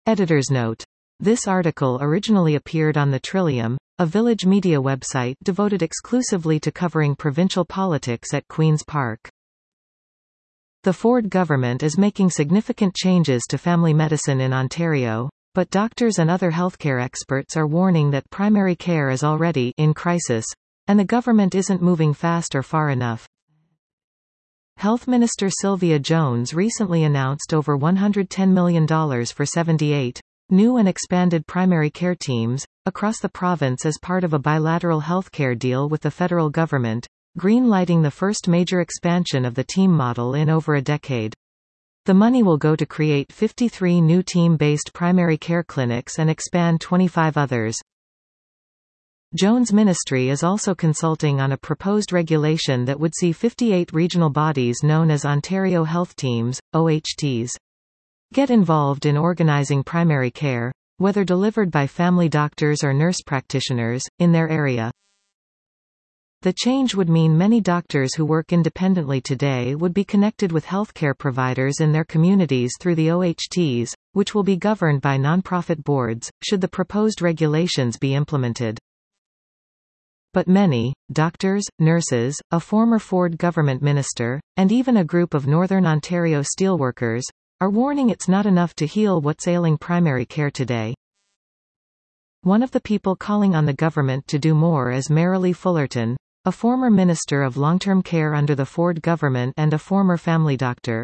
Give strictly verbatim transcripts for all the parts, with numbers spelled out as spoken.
Editor's note. This article originally appeared on the Trillium, a village media website devoted exclusively to covering provincial politics at Queen's Park. The Ford government is making significant changes to family medicine in Ontario, but doctors and other healthcare experts are warning that primary care is already in crisis, and the government isn't moving fast or far enough. Health Minister Sylvia Jones recently announced over one hundred ten million dollars for seventy-eight new and expanded primary care teams across the province as part of a bilateral healthcare deal with the federal government, green-lighting the first major expansion of the team model in over a decade. The money will go to create fifty-three new team-based primary care clinics and expand twenty-five others. Jones' ministry is also consulting on a proposed regulation that would see fifty-eight regional bodies known as Ontario Health Teams, O H Ts, get involved in organizing primary care, whether delivered by family doctors or nurse practitioners, in their area. The change would mean many doctors who work independently today would be connected with healthcare providers in their communities through the O H Ts, which will be governed by nonprofit boards, should the proposed regulations be implemented. But many, doctors, nurses, a former Ford government minister, and even a group of Northern Ontario steelworkers, are warning it's not enough to heal what's ailing primary care today. One of the people calling on the government to do more is Marilee Fullerton, a former minister of long-term care under the Ford government and a former family doctor.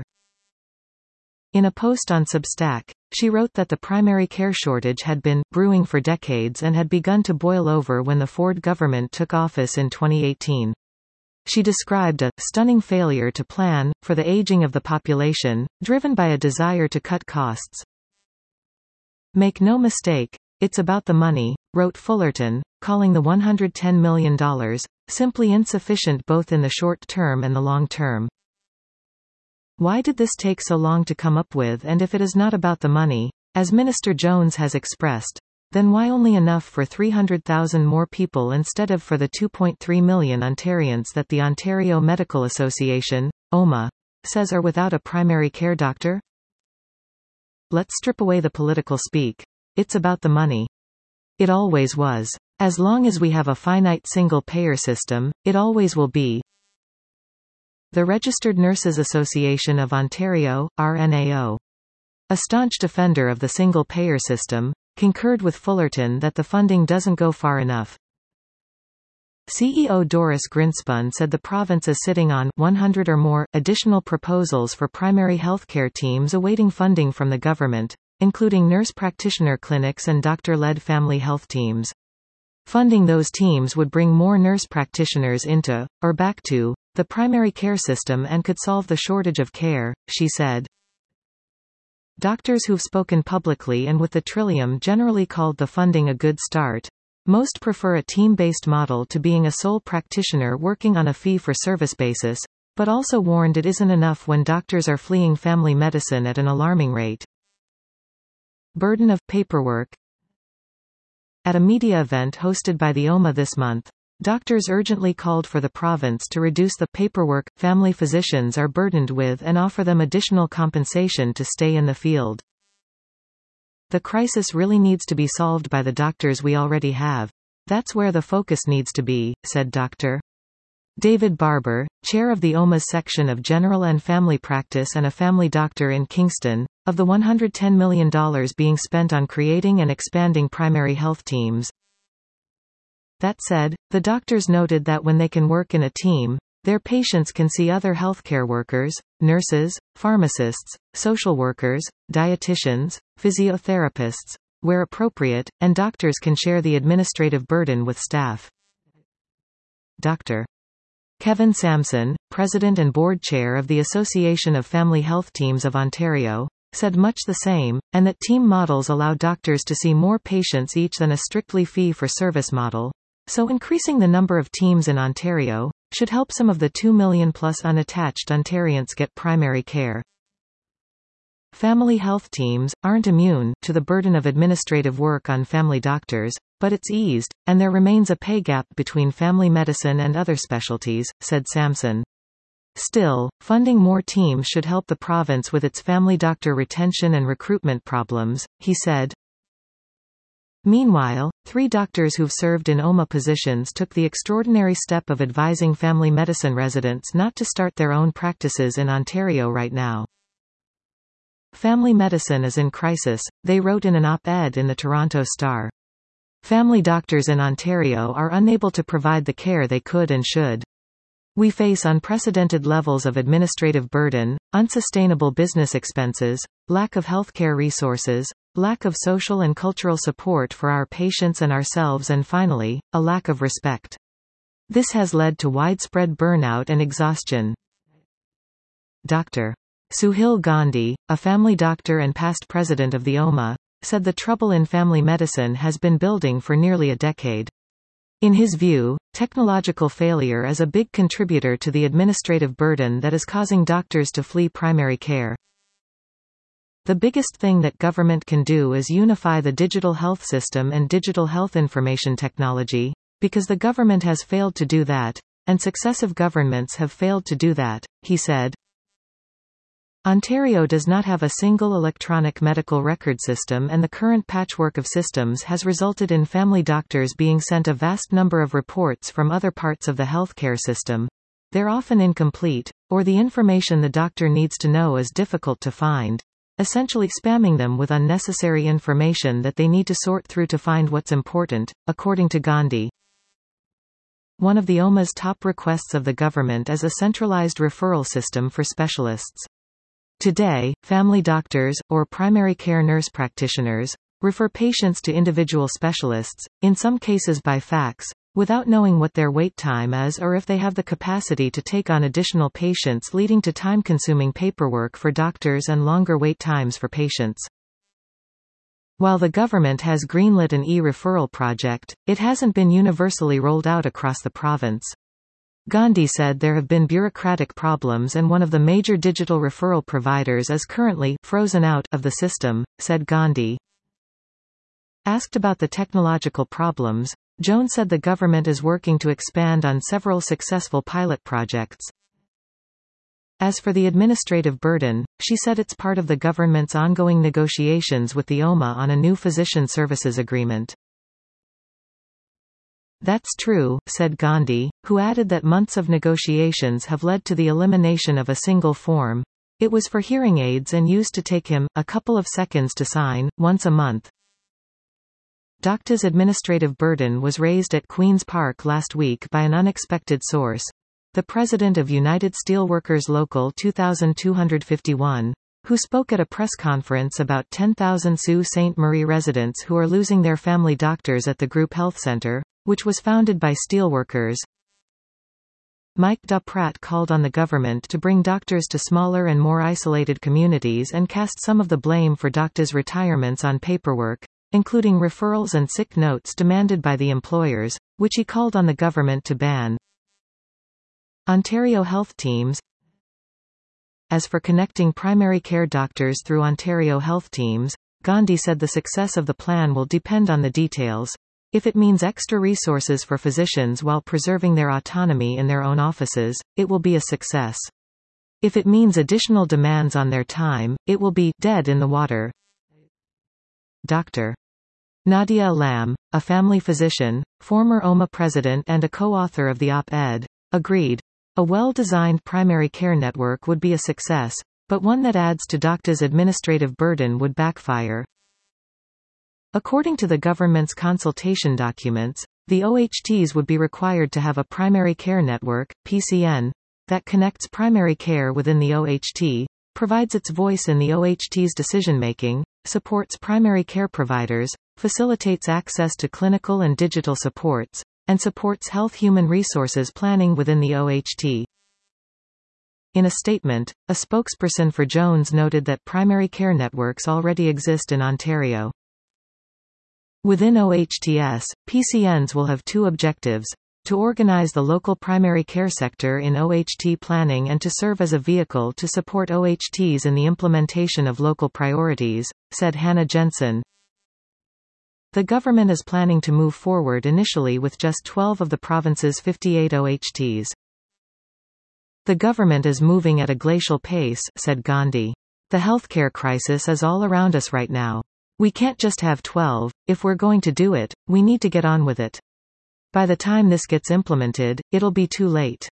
In a post on Substack, she wrote that the primary care shortage had been brewing for decades and had begun to boil over when the Ford government took office in twenty eighteen. She described a stunning failure to plan for the aging of the population, driven by a desire to cut costs. Make no mistake, it's about the money, wrote Fullerton, calling the one hundred ten million dollars simply insufficient both in the short term and the long term. Why did this take so long to come up with, and if it is not about the money, as Minister Jones has expressed, then why only enough for three hundred thousand more people instead of for the two point three million Ontarians that the Ontario Medical Association, O M A, says are without a primary care doctor? Let's strip away the political speak. It's about the money. It always was. As long as we have a finite single-payer system, it always will be. The Registered Nurses Association of Ontario, R N A O, a staunch defender of the single-payer system, concurred with Fullerton that the funding doesn't go far enough. C E O Doris Grinspun said the province is sitting on one hundred or more additional proposals for primary healthcare teams awaiting funding from the government, including nurse practitioner clinics and doctor-led family health teams. Funding those teams would bring more nurse practitioners into, or back to, the primary care system and could solve the shortage of care, she said. Doctors who've spoken publicly and with the Trillium generally called the funding a good start. Most prefer a team-based model to being a sole practitioner working on a fee-for-service basis, but also warned it isn't enough when doctors are fleeing family medicine at an alarming rate. Burden of paperwork. At a media event hosted by the O M A this month, doctors urgently called for the province to reduce the paperwork family physicians are burdened with and offer them additional compensation to stay in the field. The crisis really needs to be solved by the doctors we already have. That's where the focus needs to be, said Doctor David Barber, chair of the O M A's section of General and Family Practice and a family doctor in Kingston. Of the one hundred ten million dollars being spent on creating and expanding primary health teams. That said, the doctors noted that when they can work in a team, their patients can see other healthcare workers, nurses, pharmacists, social workers, dietitians, physiotherapists, where appropriate, and doctors can share the administrative burden with staff. Doctor Kevin Sampson, president and board chair of the Association of Family Health Teams of Ontario, said much the same, and that team models allow doctors to see more patients each than a strictly fee-for-service model, so increasing the number of teams in Ontario should help some of the two million plus unattached Ontarians get primary care. Family health teams aren't immune to the burden of administrative work on family doctors, but it's eased, and there remains a pay gap between family medicine and other specialties, said Sampson. Still, funding more teams should help the province with its family doctor retention and recruitment problems, he said. Meanwhile, three doctors who've served in O M A positions took the extraordinary step of advising family medicine residents not to start their own practices in Ontario right now. Family medicine is in crisis, they wrote in an op-ed in the Toronto Star. Family doctors in Ontario are unable to provide the care they could and should. We face unprecedented levels of administrative burden, unsustainable business expenses, lack of healthcare resources, lack of social and cultural support for our patients and ourselves, and finally, a lack of respect. This has led to widespread burnout and exhaustion. Doctor Suhil Gandhi, a family doctor and past president of the O M A, said the trouble in family medicine has been building for nearly a decade. In his view, technological failure is a big contributor to the administrative burden that is causing doctors to flee primary care. The biggest thing that government can do is unify the digital health system and digital health information technology, because the government has failed to do that, and successive governments have failed to do that, he said. Ontario does not have a single electronic medical record system, and the current patchwork of systems has resulted in family doctors being sent a vast number of reports from other parts of the healthcare system. They're often incomplete, or the information the doctor needs to know is difficult to find, essentially spamming them with unnecessary information that they need to sort through to find what's important, according to Gandhi. One of the O M A's top requests of the government is a centralized referral system for specialists. Today, family doctors, or primary care nurse practitioners, refer patients to individual specialists, in some cases by fax, without knowing what their wait time is or if they have the capacity to take on additional patients, leading to time-consuming paperwork for doctors and longer wait times for patients. While the government has greenlit an e-referral project, it hasn't been universally rolled out across the province. Gandhi said there have been bureaucratic problems, and one of the major digital referral providers is currently frozen out of the system, said Gandhi. Asked about the technological problems, Jones said the government is working to expand on several successful pilot projects. As for the administrative burden, she said it's part of the government's ongoing negotiations with the O M A on a new physician services agreement. That's true, said Gandhi, who added that months of negotiations have led to the elimination of a single form. It was for hearing aids and used to take him a couple of seconds to sign, once a month. Doctor's administrative burden was raised at Queen's Park last week by an unexpected source. The president of United Steelworkers Local two thousand two hundred fifty-one, who spoke at a press conference about ten thousand Sault Ste. Marie residents who are losing their family doctors at the Group Health Centre, which was founded by steelworkers. Mike Duprat called on the government to bring doctors to smaller and more isolated communities and cast some of the blame for doctors' retirements on paperwork, including referrals and sick notes demanded by the employers, which he called on the government to ban. Ontario Health Teams. As for connecting primary care doctors through Ontario Health Teams, Gandhi said the success of the plan will depend on the details. If it means extra resources for physicians while preserving their autonomy in their own offices, it will be a success. If it means additional demands on their time, it will be dead in the water. Doctor Nadia Alam, a family physician, former O M A president and a co-author of the op-ed, agreed. A well-designed primary care network would be a success, but one that adds to doctors' administrative burden would backfire. According to the government's consultation documents, the O H Ts would be required to have a primary care network, P C N, that connects primary care within the O H T, provides its voice in the O H T's decision-making, supports primary care providers, facilitates access to clinical and digital supports, and supports health human resources planning within the O H T. In a statement, a spokesperson for Jones noted that primary care networks already exist in Ontario. Within O H T S, P C Ns will have two objectives: to organize the local primary care sector in O H T planning and to serve as a vehicle to support O H Ts in the implementation of local priorities, said Hannah Jensen. The government is planning to move forward initially with just twelve of the province's fifty-eight O H Ts. The government is moving at a glacial pace, said Gandhi. The healthcare crisis is all around us right now. We can't just have twelve, if we're going to do it, we need to get on with it. By the time this gets implemented, it'll be too late.